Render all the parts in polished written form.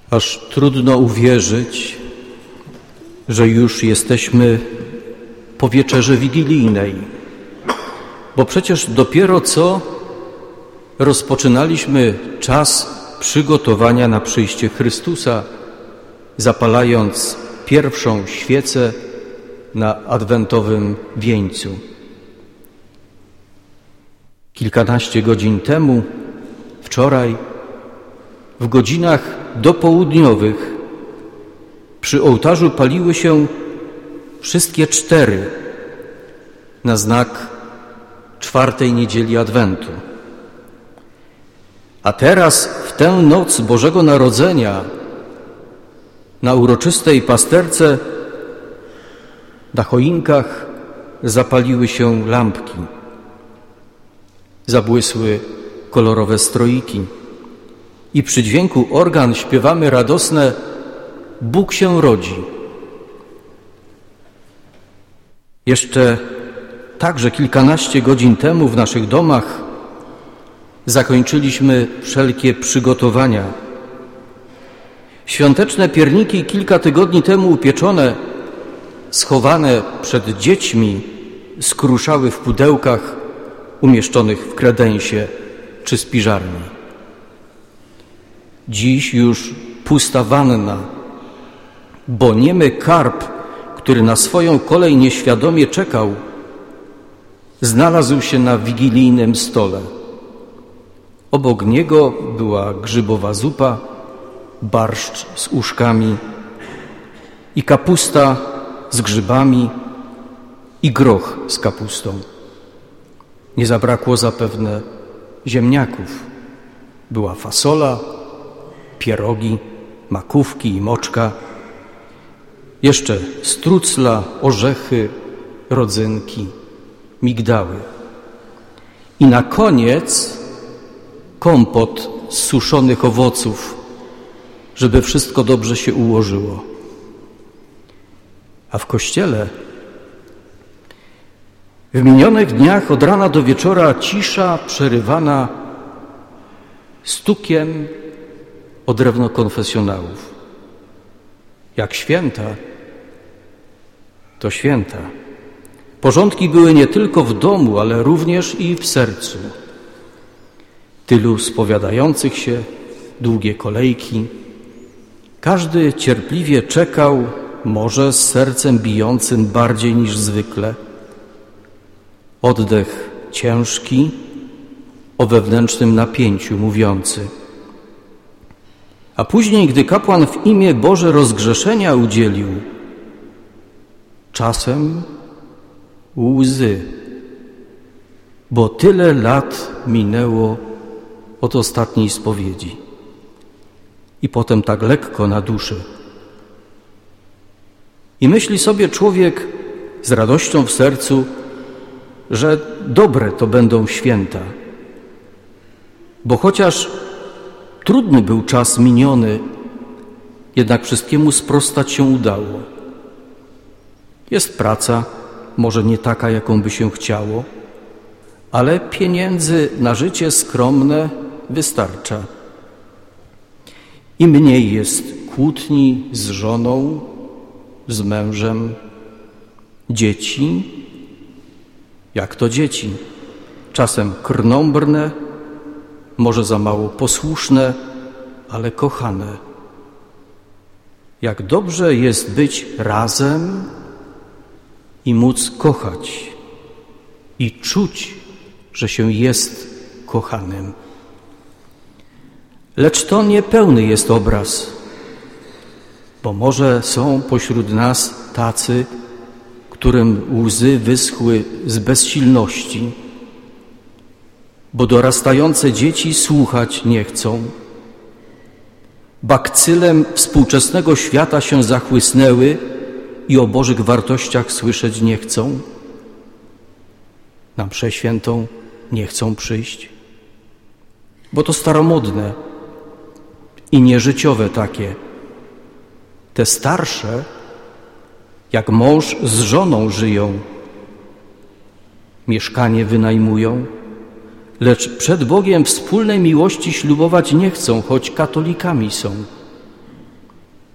Aż trudno uwierzyć, że już jesteśmy po wieczerzy wigilijnej, bo przecież dopiero co rozpoczynaliśmy czas przygotowania na przyjście Chrystusa, zapalając pierwszą świecę na adwentowym wieńcu. Kilkanaście godzin temu, wczoraj, w godzinach dopołudniowych przy ołtarzu paliły się wszystkie 4 na znak 4. niedzieli Adwentu. A teraz w tę noc Bożego Narodzenia na uroczystej pasterce na choinkach zapaliły się lampki. Zabłysły kolorowe stroiki i przy dźwięku organ śpiewamy radosne Bóg się rodzi. Jeszcze także kilkanaście godzin temu w naszych domach zakończyliśmy wszelkie przygotowania. Świąteczne pierniki kilka tygodni temu upieczone, schowane przed dziećmi, skruszały w pudełkach umieszczonych w kredensie czy spiżarni. Dziś już pusta wanna, bo niemy karp, który na swoją kolej nieświadomie czekał, znalazł się na wigilijnym stole. Obok niego była grzybowa zupa, barszcz z uszkami i kapusta z grzybami i groch z kapustą. Nie zabrakło zapewne ziemniaków. Była fasola, pierogi, makówki i moczka, jeszcze strucla, orzechy, rodzynki, migdały. I na koniec kompot z suszonych owoców, żeby wszystko dobrze się ułożyło. A w kościele w minionych dniach od rana do wieczora cisza przerywana stukiem o drewno konfesjonałów. Jak święta, to święta. Porządki były nie tylko w domu, ale również i w sercu. Tylu spowiadających się, długie kolejki. Każdy cierpliwie czekał, może z sercem bijącym bardziej niż zwykle. Oddech ciężki, o wewnętrznym napięciu mówiący. A później, gdy kapłan w imię Boże rozgrzeszenia udzielił, czasem łzy, bo tyle lat minęło od ostatniej spowiedzi. I potem tak lekko na duszy. I myśli sobie człowiek z radością w sercu, że dobre to będą święta. Bo chociaż trudny był czas miniony, jednak wszystkiemu sprostać się udało. Jest praca, może nie taka, jaką by się chciało, ale pieniędzy na życie skromne wystarcza. I mniej jest kłótni z żoną, z mężem, dzieci, jak to dzieci, czasem krnąbrne, może za mało posłuszne, ale kochane. Jak dobrze jest być razem i móc kochać i czuć, że się jest kochanym. Lecz to niepełny jest obraz, bo może są pośród nas tacy, którym łzy wyschły z bezsilności, bo dorastające dzieci słuchać nie chcą. Bakcylem współczesnego świata się zachłysnęły i o Bożych wartościach słyszeć nie chcą. Na mszę świętą nie chcą przyjść, bo to staromodne i nieżyciowe takie. Te starsze, jak mąż z żoną żyją, mieszkanie wynajmują, lecz przed Bogiem wspólnej miłości ślubować nie chcą, choć katolikami są.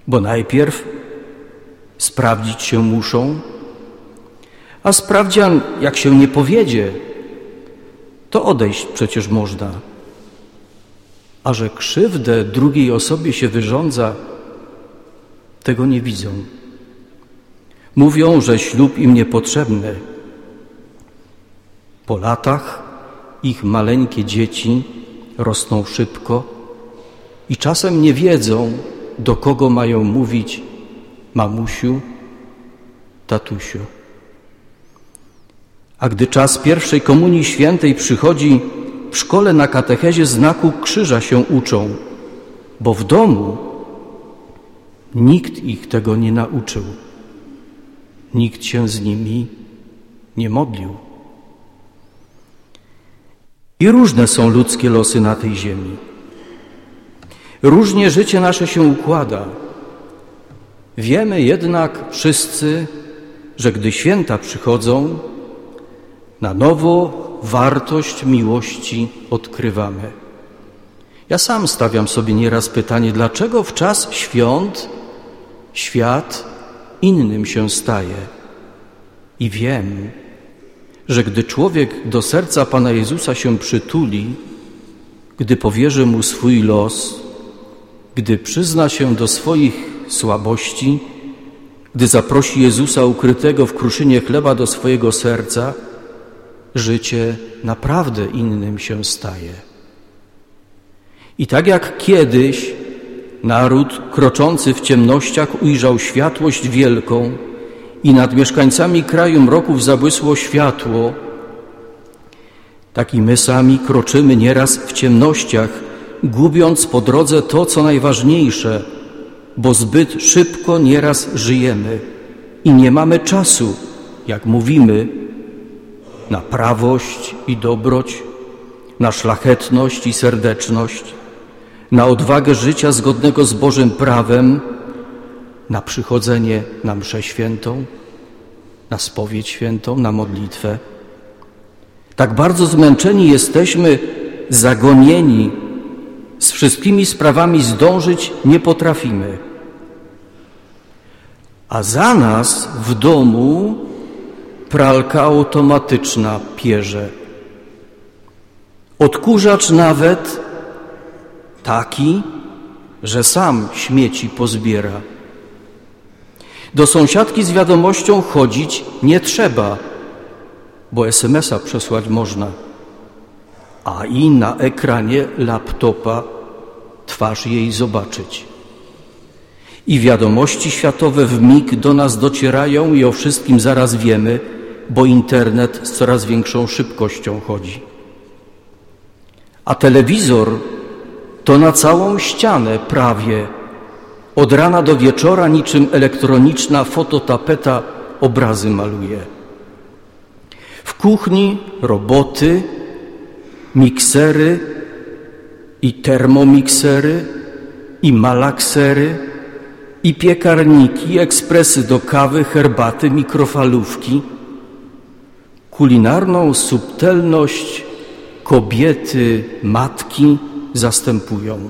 bo najpierw sprawdzić się muszą, a sprawdzian, jak się nie powiedzie, to odejść przecież można. A że krzywdę drugiej osobie się wyrządza, tego nie widzą. Mówią, że ślub im niepotrzebny. Po latach ich maleńkie dzieci rosną szybko i czasem nie wiedzą, do kogo mają mówić mamusiu, tatusiu. A gdy czas pierwszej komunii świętej przychodzi, w szkole na katechezie znaku krzyża się uczą, bo w domu nikt ich tego nie nauczył. Nikt się z nimi nie modlił. I różne są ludzkie losy na tej ziemi. Różnie życie nasze się układa. Wiemy jednak wszyscy, że gdy święta przychodzą, na nowo wartość miłości odkrywamy. Ja sam stawiam sobie nieraz pytanie, dlaczego w czas świąt świat innym się staje. I wiem, że gdy człowiek do serca Pana Jezusa się przytuli, gdy powierzy Mu swój los, gdy przyzna się do swoich słabości, gdy zaprosi Jezusa ukrytego w kruszynie chleba do swojego serca, życie naprawdę innym się staje. I tak jak kiedyś naród kroczący w ciemnościach ujrzał światłość wielką i nad mieszkańcami kraju mroków zabłysło światło, tak i my sami kroczymy nieraz w ciemnościach, gubiąc po drodze to, co najważniejsze, bo zbyt szybko nieraz żyjemy i nie mamy czasu, jak mówimy, na prawość i dobroć, na szlachetność i serdeczność, na odwagę życia zgodnego z Bożym prawem, na przychodzenie na mszę świętą, na spowiedź świętą, na modlitwę. Tak bardzo zmęczeni jesteśmy, zagonieni, z wszystkimi sprawami zdążyć nie potrafimy. A za nas w domu pralka automatyczna pierze. Odkurzacz nawet taki, że sam śmieci pozbiera. Do sąsiadki z wiadomością chodzić nie trzeba, bo SMS-a przesłać można, a i na ekranie laptopa twarz jej zobaczyć. I wiadomości światowe w mig do nas docierają i o wszystkim zaraz wiemy, bo internet z coraz większą szybkością chodzi. A telewizor to na całą ścianę prawie, od rana do wieczora niczym elektroniczna fototapeta obrazy maluje. W kuchni roboty, miksery i termomiksery i malaksery i piekarniki, ekspresy do kawy, herbaty, mikrofalówki. Kulinarną subtelność kobiety, matki zastępują.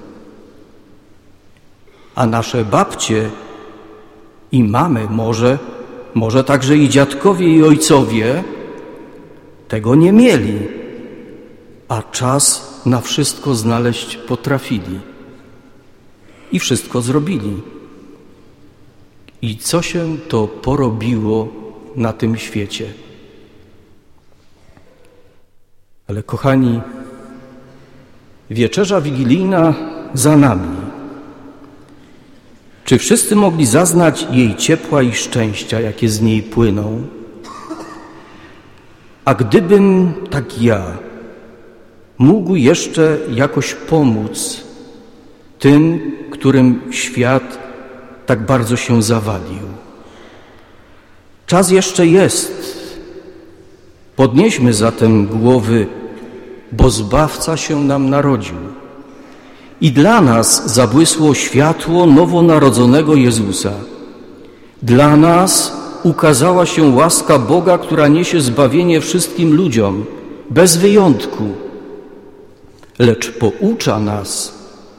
A nasze babcie i mamy może także i dziadkowie i ojcowie tego nie mieli, a czas na wszystko znaleźć potrafili i wszystko zrobili. I co się to porobiło na tym świecie? Ale kochani, wieczerza wigilijna za nami. Czy wszyscy mogli zaznać jej ciepła i szczęścia, jakie z niej płyną? A gdybym, tak ja, mógł jeszcze jakoś pomóc tym, którym świat tak bardzo się zawalił. Czas jeszcze jest. Podnieśmy zatem głowy, bo Zbawca się nam narodził. I dla nas zabłysło światło nowonarodzonego Jezusa. Dla nas ukazała się łaska Boga, która niesie zbawienie wszystkim ludziom, bez wyjątku. Lecz poucza nas,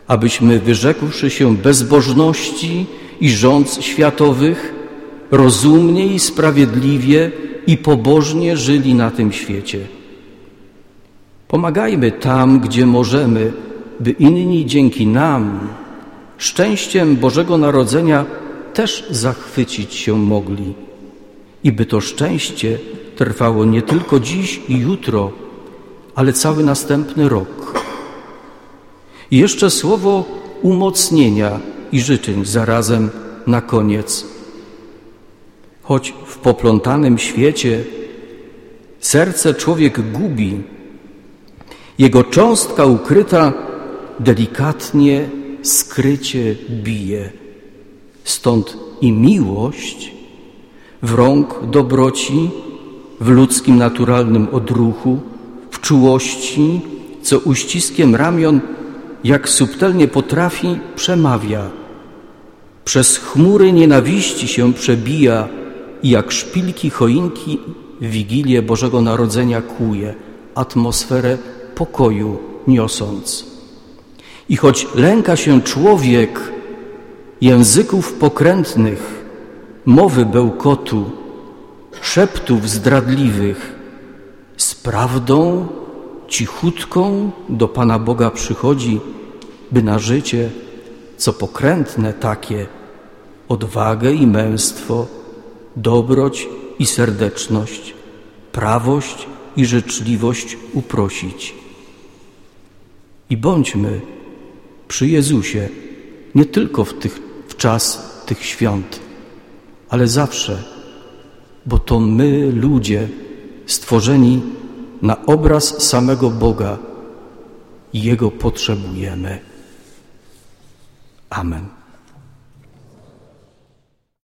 abyśmy, wyrzekłszy się bezbożności i rządz światowych, rozumnie i sprawiedliwie i pobożnie żyli na tym świecie. Pomagajmy tam, gdzie możemy, by inni dzięki nam szczęściem Bożego Narodzenia też zachwycić się mogli i by to szczęście trwało nie tylko dziś i jutro, ale cały następny rok. I jeszcze słowo umocnienia i życzeń zarazem na koniec. Choć w poplątanym świecie serce człowiek gubi, jego cząstka ukryta delikatnie, skrycie bije. Stąd i miłość w rąk dobroci, w ludzkim naturalnym odruchu, w czułości, co uściskiem ramion, jak subtelnie potrafi, przemawia. Przez chmury nienawiści się przebija i jak szpilki choinki w Wigilię Bożego Narodzenia kłuje, atmosferę pokoju niosąc. I choć lęka się człowiek języków pokrętnych, mowy bełkotu, szeptów zdradliwych, z prawdą cichutką do Pana Boga przychodzi, by na życie, co pokrętne takie, odwagę i męstwo, dobroć i serdeczność, prawość i życzliwość uprosić. I bądźmy przy Jezusie nie tylko w czas tych świąt, ale zawsze, bo to my, ludzie, stworzeni na obraz samego Boga, Jego potrzebujemy. Amen.